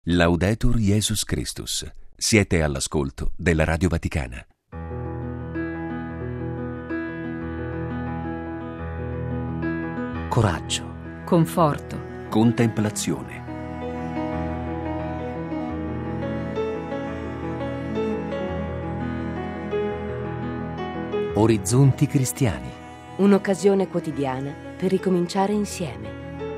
Laudetur Jesus Christus. Siete all'ascolto della Radio Vaticana. Coraggio, conforto, Contemplazione. orizzonti cristiani. Un'occasione quotidiana per ricominciare insieme.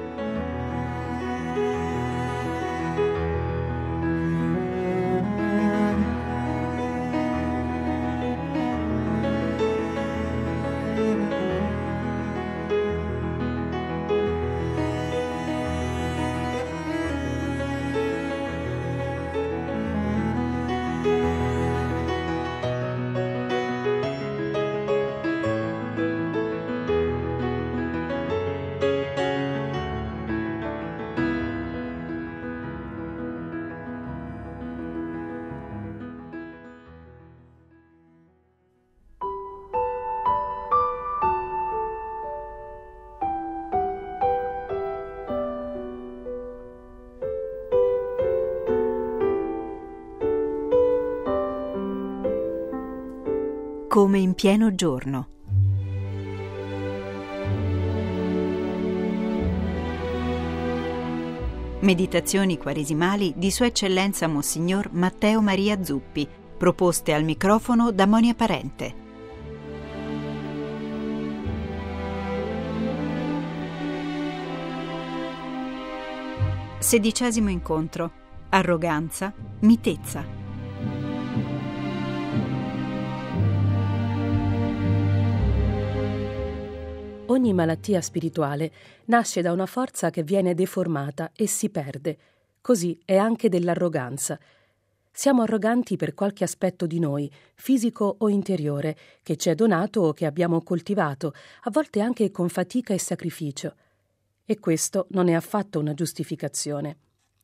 come in pieno giorno. Meditazioni quaresimali di Sua Eccellenza Monsignor Matteo Maria Zuppi, proposte al microfono da Monia Parente. Sedicesimo incontro. Arroganza, mitezza. Ogni malattia spirituale nasce da una forza che viene deformata e si perde. Così è anche dell'arroganza. Siamo arroganti per qualche aspetto di noi, fisico o interiore, che ci è donato o che abbiamo coltivato, a volte anche con fatica e sacrificio. E questo non è affatto una giustificazione.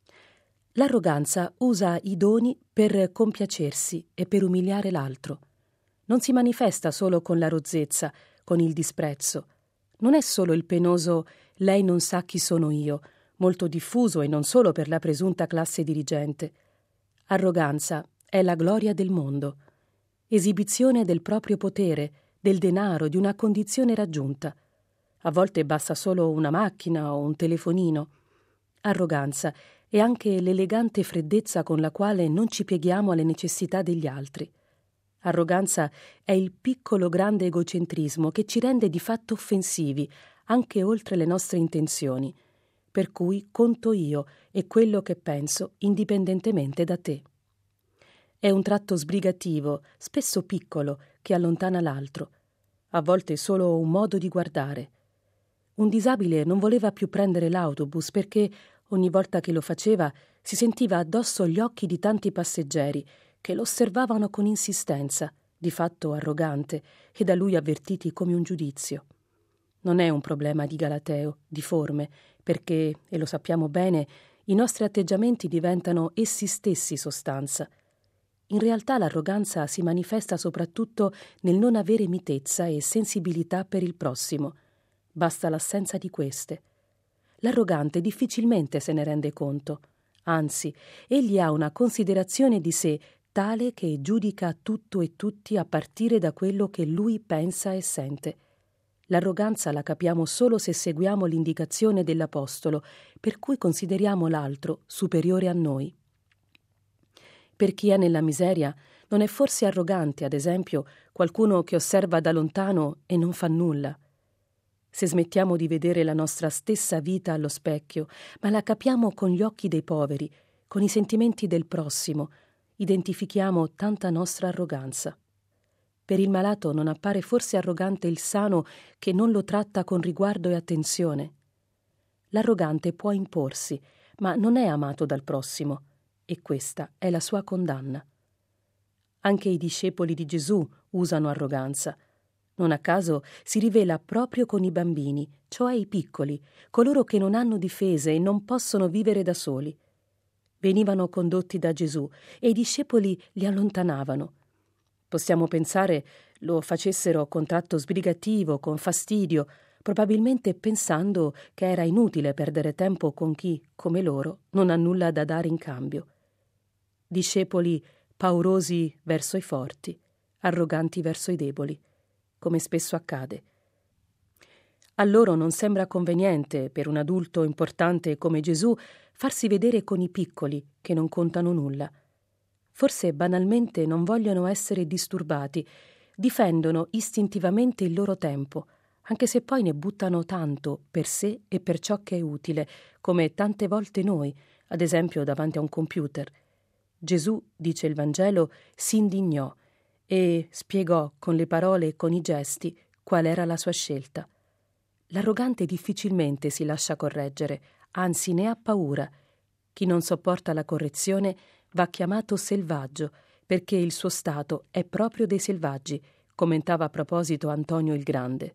L'arroganza usa i doni per compiacersi e per umiliare l'altro. Non si manifesta solo con la rozzezza, con il disprezzo. Non è solo il penoso «lei non sa chi sono io», molto diffuso e non solo per la presunta classe dirigente. Arroganza è la gloria del mondo, esibizione del proprio potere, del denaro, di una condizione raggiunta. A volte basta solo una macchina o un telefonino. Arroganza è anche l'elegante freddezza con la quale non ci pieghiamo alle necessità degli altri. Arroganza è il piccolo grande egocentrismo che ci rende di fatto offensivi, anche oltre le nostre intenzioni, per cui conto io e quello che penso indipendentemente da te. È un tratto sbrigativo, spesso piccolo, che allontana l'altro. A volte è solo un modo di guardare. Un disabile non voleva più prendere l'autobus perché, ogni volta che lo faceva, si sentiva addosso gli occhi di tanti passeggeri che lo osservavano con insistenza, di fatto arrogante, e da lui avvertiti come un giudizio. Non è un problema di galateo, di forme, perché, e lo sappiamo bene, i nostri atteggiamenti diventano essi stessi sostanza. In realtà l'arroganza si manifesta soprattutto nel non avere mitezza e sensibilità per il prossimo. Basta l'assenza di queste. L'arrogante difficilmente se ne rende conto. Anzi, egli ha una considerazione di sé tale che giudica tutto e tutti a partire da quello che lui pensa e sente. L'arroganza la capiamo solo se seguiamo l'indicazione dell'Apostolo, per cui consideriamo l'altro superiore a noi. Per chi è nella miseria, non è forse arrogante, ad esempio, qualcuno che osserva da lontano e non fa nulla? Se smettiamo di vedere la nostra stessa vita allo specchio, ma la capiamo con gli occhi dei poveri, con i sentimenti del prossimo, identifichiamo tanta nostra arroganza. Per il malato non appare forse arrogante il sano che non lo tratta con riguardo e attenzione? L'arrogante può imporsi, ma non è amato dal prossimo, e questa è la sua condanna. Anche i discepoli di Gesù usano arroganza. Non a caso si rivela proprio con i bambini, cioè i piccoli, coloro che non hanno difese e non possono vivere da soli. Venivano condotti da Gesù e i discepoli li allontanavano. Possiamo pensare lo facessero con tratto sbrigativo, con fastidio, probabilmente pensando che era inutile perdere tempo con chi, come loro, non ha nulla da dare in cambio. Discepoli paurosi verso i forti, arroganti verso i deboli, come spesso accade. A loro non sembra conveniente, per un adulto importante come Gesù, farsi vedere con i piccoli che non contano nulla. Forse banalmente non vogliono essere disturbati, difendono istintivamente il loro tempo, anche se poi ne buttano tanto per sé e per ciò che è utile, come tante volte noi, ad esempio davanti a un computer. Gesù, dice il Vangelo, si indignò e spiegò con le parole e con i gesti qual era la sua scelta. L'arrogante difficilmente si lascia correggere, anzi ne ha paura. Chi non sopporta la correzione va chiamato selvaggio, perché il suo stato è proprio dei selvaggi, commentava a proposito Antonio il Grande.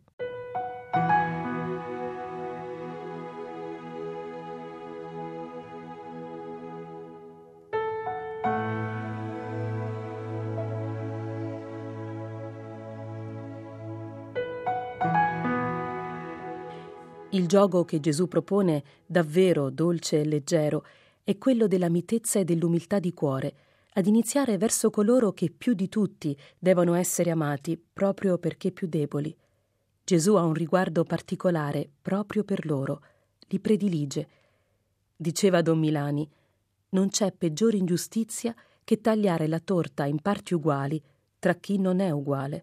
Il gioco che Gesù propone, davvero dolce e leggero, è quello della mitezza e dell'umiltà di cuore, ad iniziare verso coloro che più di tutti devono essere amati proprio perché più deboli. Gesù ha un riguardo particolare proprio per loro, li predilige. Diceva Don Milani: non c'è peggiore ingiustizia che tagliare la torta in parti uguali tra chi non è uguale.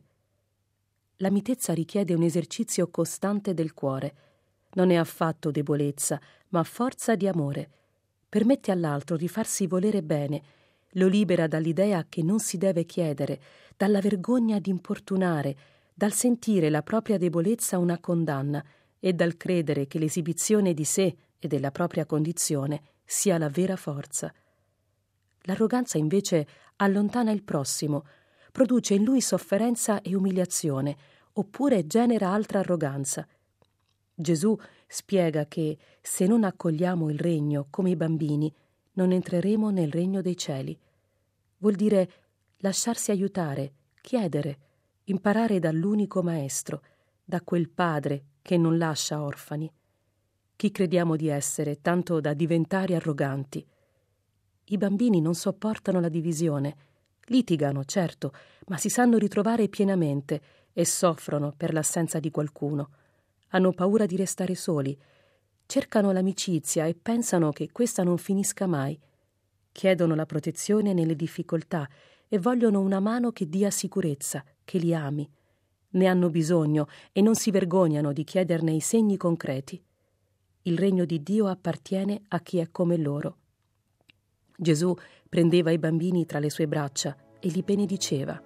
La mitezza richiede un esercizio costante del cuore. Non è affatto debolezza, ma forza di amore. Permette all'altro di farsi volere bene, lo libera dall'idea che non si deve chiedere, dalla vergogna di importunare, dal sentire la propria debolezza una condanna e dal credere che l'esibizione di sé e della propria condizione sia la vera forza. L'arroganza invece allontana il prossimo, produce in lui sofferenza e umiliazione, oppure genera altra arroganza. Gesù spiega che se non accogliamo il regno come i bambini, non entreremo nel regno dei cieli. Vuol dire lasciarsi aiutare, chiedere, imparare dall'unico maestro, da quel padre che non lascia orfani. Chi crediamo di essere, tanto da diventare arroganti? I bambini non sopportano la divisione, litigano, certo, ma si sanno ritrovare pienamente e soffrono per l'assenza di qualcuno. Hanno paura di restare soli, cercano l'amicizia e pensano che questa non finisca mai. Chiedono la protezione nelle difficoltà e vogliono una mano che dia sicurezza, che li ami. Ne hanno bisogno e non si vergognano di chiederne i segni concreti. Il regno di Dio appartiene a chi è come loro. Gesù prendeva i bambini tra le sue braccia e li benediceva.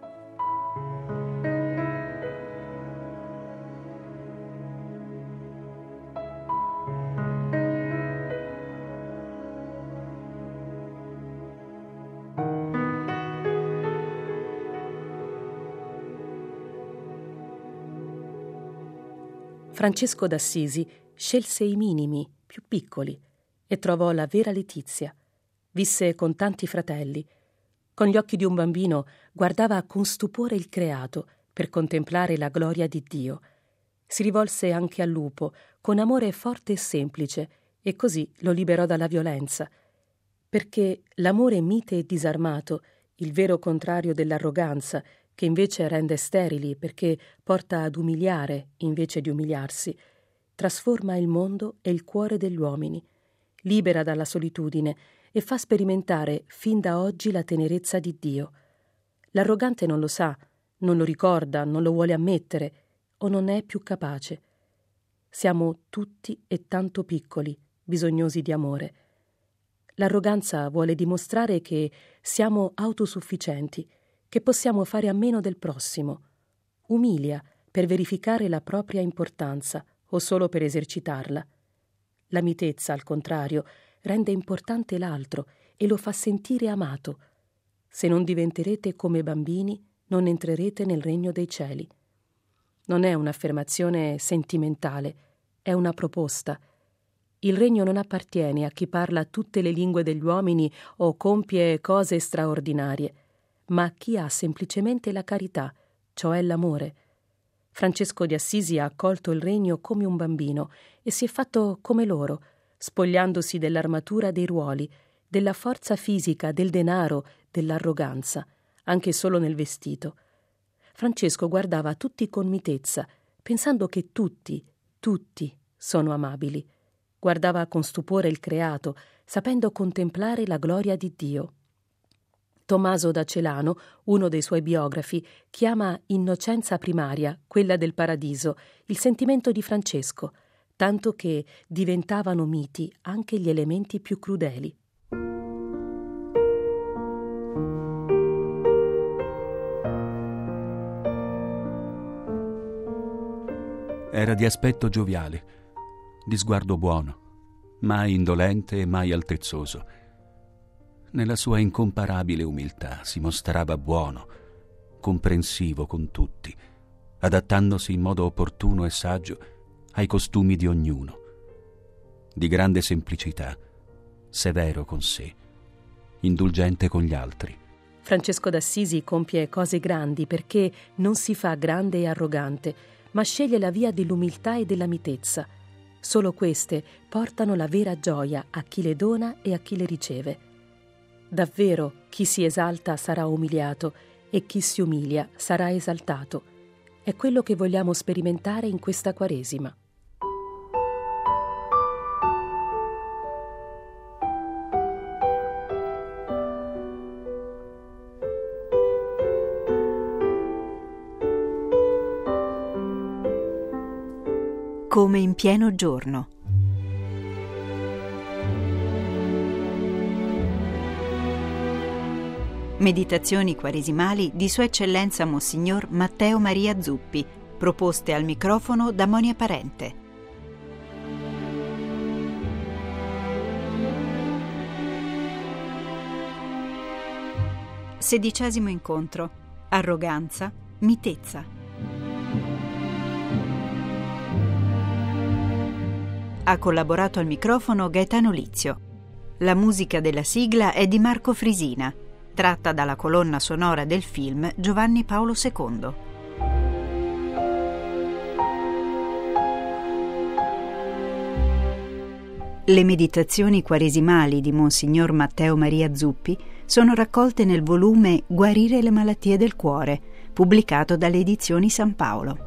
Francesco d'Assisi scelse i minimi, più piccoli, e trovò la vera letizia. Visse con tanti fratelli. Con gli occhi di un bambino guardava con stupore il creato per contemplare la gloria di Dio. Si rivolse anche al lupo, con amore forte e semplice, e così lo liberò dalla violenza. Perché l'amore mite e disarmato, il vero contrario dell'arroganza, che invece rende sterili perché porta ad umiliare invece di umiliarsi, trasforma il mondo e il cuore degli uomini, libera dalla solitudine e fa sperimentare fin da oggi la tenerezza di Dio. L'arrogante non lo sa, non lo ricorda, non lo vuole ammettere o non è più capace. Siamo tutti e tanto piccoli, bisognosi di amore. L'arroganza vuole dimostrare che siamo autosufficienti, che possiamo fare a meno del prossimo. Umilia per verificare la propria importanza o solo per esercitarla. La mitezza, al contrario, rende importante l'altro e lo fa sentire amato. Se non diventerete come bambini, non entrerete nel regno dei cieli. Non è un'affermazione sentimentale, è una proposta. Il regno non appartiene a chi parla tutte le lingue degli uomini o compie cose straordinarie, ma a chi ha semplicemente la carità, cioè l'amore. Francesco di Assisi ha accolto il regno come un bambino e si è fatto come loro, spogliandosi dell'armatura dei ruoli, della forza fisica, del denaro, dell'arroganza, anche solo nel vestito. Francesco guardava tutti con mitezza, pensando che tutti sono amabili. Guardava con stupore il creato, sapendo contemplare la gloria di Dio. Tommaso da Celano, uno dei suoi biografi, chiama innocenza primaria, quella del paradiso, il sentimento di Francesco, tanto che diventavano miti anche gli elementi più crudeli. Era di aspetto gioviale, di sguardo buono, mai indolente e mai altezzoso. Nella sua incomparabile umiltà si mostrava buono, comprensivo con tutti, adattandosi in modo opportuno e saggio ai costumi di ognuno. Di grande semplicità, severo con sé, indulgente con gli altri. Francesco d'Assisi compie cose grandi perché non si fa grande e arrogante, ma sceglie la via dell'umiltà e della mitezza. Solo queste portano la vera gioia a chi le dona e a chi le riceve. Davvero chi si esalta sarà umiliato e chi si umilia sarà esaltato. È quello che vogliamo sperimentare in questa Quaresima. Come in pieno giorno. Meditazioni quaresimali di Sua Eccellenza Monsignor Matteo Maria Zuppi, proposte al microfono da Monia Parente. Sedicesimo incontro. Arroganza, mitezza. Ha collaborato al microfono Gaetano Lizio. La musica della sigla è di Marco Frisina, tratta dalla colonna sonora del film Giovanni Paolo II. Le meditazioni quaresimali di Monsignor Matteo Maria Zuppi sono raccolte nel volume Guarire le malattie del cuore, pubblicato dalle Edizioni San Paolo.